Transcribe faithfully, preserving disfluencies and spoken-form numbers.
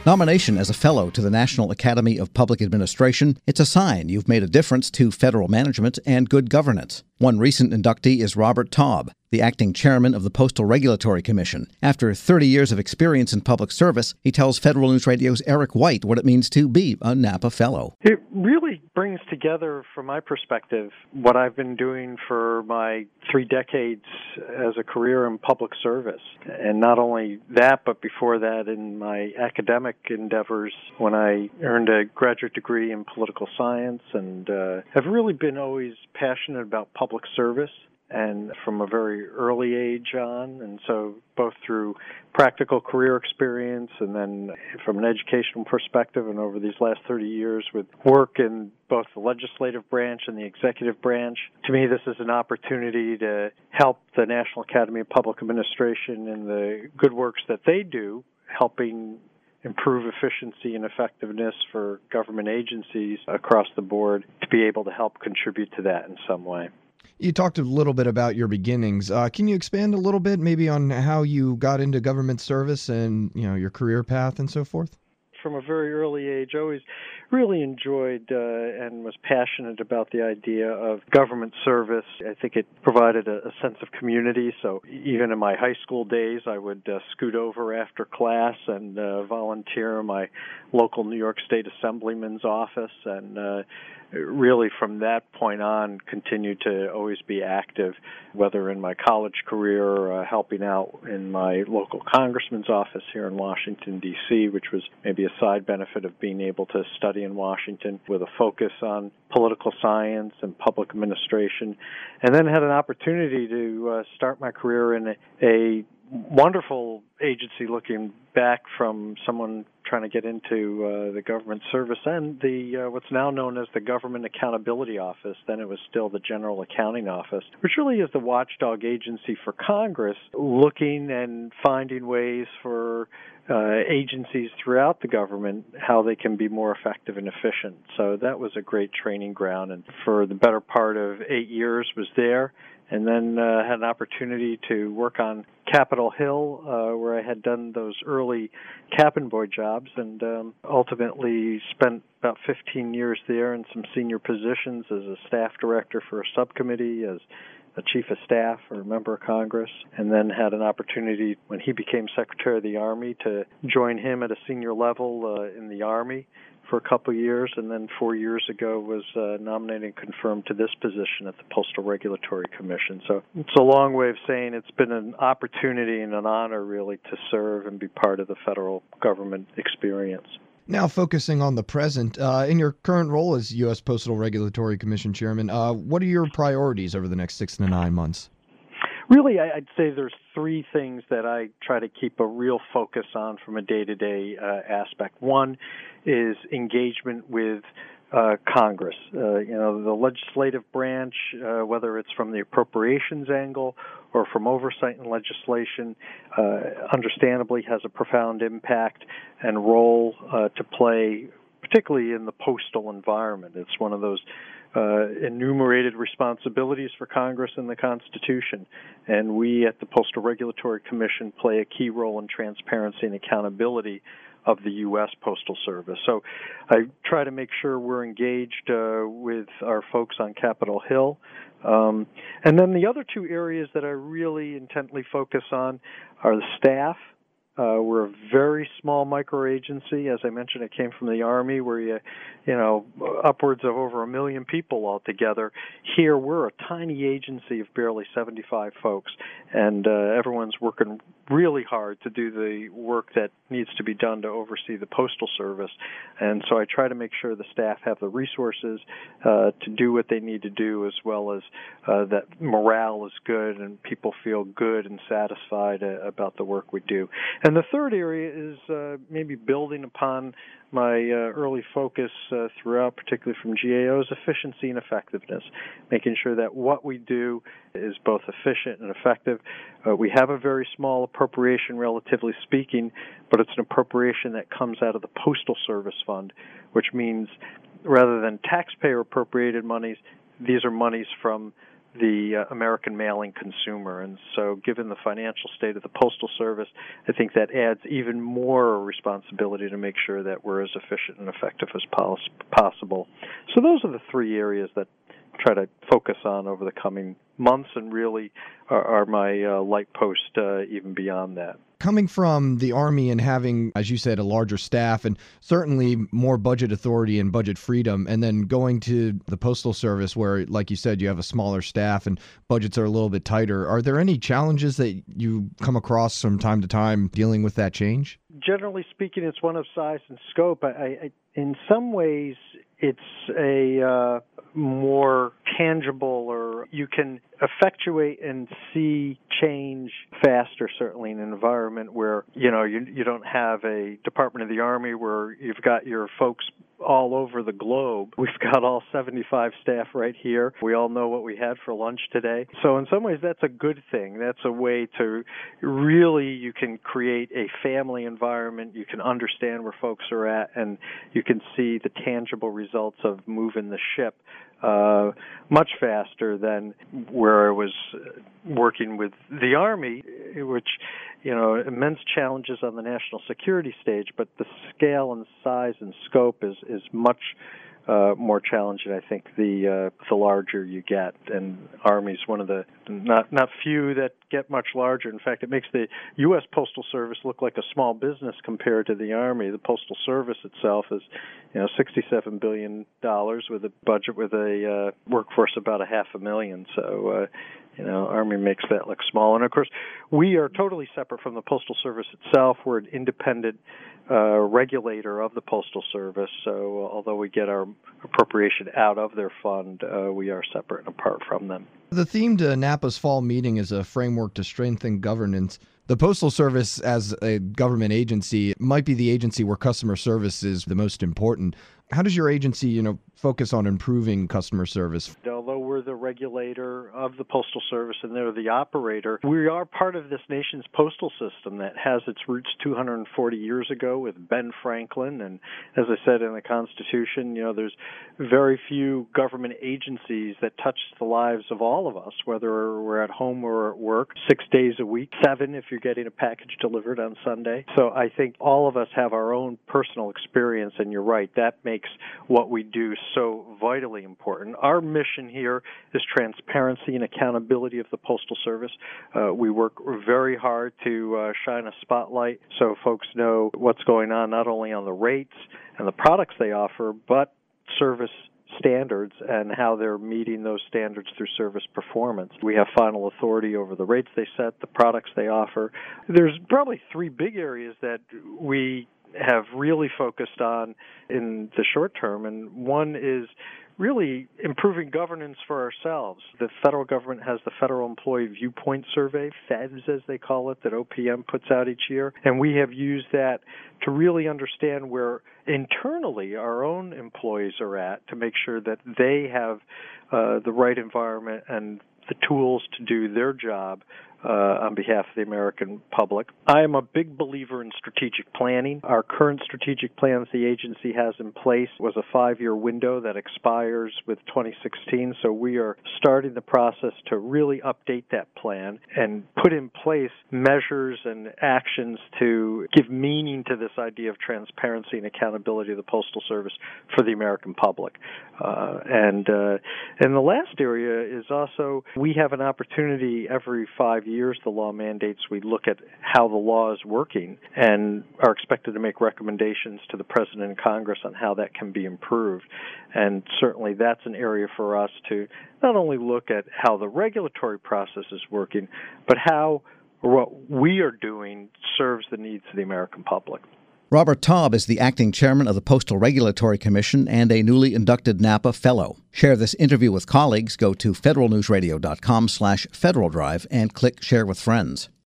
Nomination as a fellow to the National Academy of Public Administration, it's a sign you've made a difference to federal management and good governance. One recent inductee is Robert Taub, the acting chairman of the Postal Regulatory Commission. After thirty years of experience in public service, he tells Federal News Radio's Eric White what it means to be a NAPA fellow. It really brings together, from my perspective, what I've been doing for my three decades as a career in public service. And not only that, but before that in my academic endeavors when I earned a graduate degree in political science, and uh, have really been always passionate about public service, and from a very early age on, and so both through practical career experience and then from an educational perspective, and over these last thirty years with work in both the legislative branch and the executive branch. To me, this is an opportunity to help the National Academy of Public Administration in the good works that they do, helping improve efficiency and effectiveness for government agencies across the board, to be able to help contribute to that in some way. You talked a little bit about your beginnings. Uh, can you expand a little bit maybe on how you got into government service and, you know, your career path and so forth? From a very early age, I always really enjoyed uh, and was passionate about the idea of government service. I think it provided a, a sense of community. So even in my high school days, I would uh, scoot over after class and uh, volunteer in my local New York State Assemblyman's office, and uh, really from that point on continued to always be active, whether in my college career or uh, helping out in my local congressman's office here in Washington, D C, which was maybe a side benefit of being able to study in Washington with a focus on political science and public administration, and then had an opportunity to uh, start my career in a, a wonderful agency, looking back from someone trying to get into uh, the government service, and the uh, what's now known as the Government Accountability Office. Then it was still the General Accounting Office, which really is the watchdog agency for Congress, looking and finding ways for uh, agencies throughout the government how they can be more effective and efficient. So that was a great training ground, and for the better part of eight years was there. And then uh, had an opportunity to work on Capitol Hill, uh, where I had done those early cabin boy jobs, and um, ultimately spent about fifteen years there in some senior positions as a staff director for a subcommittee, as a chief of staff or a member of Congress, and then had an opportunity when he became Secretary of the Army to join him at a senior level uh, in the Army for a couple of years, and then four years ago was uh, nominated and confirmed to this position at the Postal Regulatory Commission. So it's a long way of saying it's been an opportunity and an honor, really, to serve and be part of the federal government experience. Now focusing on the present, uh, in your current role as U S Postal Regulatory Commission Chairman, uh, what are your priorities over the next six to nine months? Really, I'd say there's three things that I try to keep a real focus on from a day-to-day uh, aspect. One is engagement with uh, Congress. Uh, you know, the legislative branch, uh, whether it's from the appropriations angle or from oversight and legislation, uh, understandably has a profound impact and role uh, to play, particularly in the postal environment. It's one of those Uh, enumerated responsibilities for Congress in the Constitution, and we at the Postal Regulatory Commission play a key role in transparency and accountability of the U S Postal Service. So I try to make sure we're engaged uh, with our folks on Capitol Hill. Um, and then the other two areas that I really intently focus on are the staff. Uh, we're a very small micro agency. As I mentioned, I came from the Army, where you, you know, upwards of over a million people altogether. Here, we're a tiny agency of barely seventy-five folks, and uh, everyone's working really hard to do the work that needs to be done to oversee the Postal Service. And so I try to make sure the staff have the resources uh, to do what they need to do, as well as uh, that morale is good and people feel good and satisfied uh, about the work we do. And the third area is uh, maybe building upon my uh, early focus uh, throughout, particularly from G A O's, efficiency and effectiveness, making sure that what we do is both efficient and effective. Uh, we have a very small appropriation, relatively speaking, but it's an appropriation that comes out of the Postal Service Fund, which means rather than taxpayer-appropriated monies, these are monies from the uh, American mailing consumer. And so given the financial state of the Postal Service, I think that adds even more responsibility to make sure that we're as efficient and effective as pos- possible. So those are the three areas that I try to focus on over the coming months, and really are, are my uh, light post uh, even beyond that. Coming from the Army and having, as you said, a larger staff and certainly more budget authority and budget freedom, and then going to the Postal Service where, like you said, you have a smaller staff and budgets are a little bit tighter, are there any challenges that you come across from time to time dealing with that change? Generally speaking, it's one of size and scope. I, I, in some ways, it's a uh, more tangible, or you can effectuate and see change faster, certainly in an environment where, you know, you, you don't have a Department of the Army where you've got your folks all over the globe. We've got all seventy-five staff right here. We all know what we had for lunch today. So in some ways, that's a good thing. That's a way to really, you can create a family environment. You can understand where folks are at, and you can see the tangible results of moving the ship uh, much faster than where I was working with the Army, which, you know, immense challenges on the national security stage, but the scale and size and scope is, is much uh, more challenging, I think, the uh, the larger you get. And Army's one of the not not few that get much larger. In fact, it makes the U S Postal Service look like a small business compared to the Army. The Postal Service itself is, you know, sixty-seven billion dollars with a budget with a uh, workforce about a half a million. So, uh, you know, Army makes that look small. And, of course, we are totally separate from the Postal Service itself. We're an independent uh, regulator of the Postal Service. So although we get our appropriation out of their fund, uh, we are separate and apart from them. The theme to NAPA's fall meeting is a framework to strengthen governance. The Postal Service, as a government agency, might be the agency where customer service is the most important. How does your agency, you know, focus on improving customer service? Although we're the regulator of the Postal Service and they're the operator, we are part of this nation's postal system that has its roots two hundred forty years ago with Ben Franklin. And as I said in the Constitution, you know, there's very few government agencies that touch the lives of all of us, whether we're at home or at work, six days a week, seven if you're getting a package delivered on Sunday. So I think all of us have our own personal experience, and you're right, that makes what we do so vitally important. Our mission here is transparency and accountability of the Postal Service. Uh, we work very hard to uh, shine a spotlight so folks know what's going on, not only on the rates and the products they offer, but service standards and how they're meeting those standards through service performance. We have final authority over the rates they set, the products they offer. There's probably three big areas that we have really focused on in the short term, and one is really improving governance for ourselves. The federal government has the Federal Employee Viewpoint Survey, FEVS as they call it, that O P M puts out each year, and we have used that to really understand where internally our own employees are at to make sure that they have uh, the right environment and the tools to do their job Uh, on behalf of the American public. I am a big believer in strategic planning. Our current strategic plans the agency has in place was a five-year window that expires with twenty sixteen, so we are starting the process to really update that plan and put in place measures and actions to give meaning to this idea of transparency and accountability of the Postal Service for the American public. Uh, and, uh, and the last area is also we have an opportunity every five years years the law mandates we look at how the law is working and are expected to make recommendations to the President and Congress on how that can be improved. And certainly that's an area for us to not only look at how the regulatory process is working, but how what we are doing serves the needs of the American public. Robert Taub is the acting chairman of the Postal Regulatory Commission and a newly inducted NAPA Fellow. Share this interview with colleagues. Go to federal news radio dot com slash Federal Drive and click Share with Friends.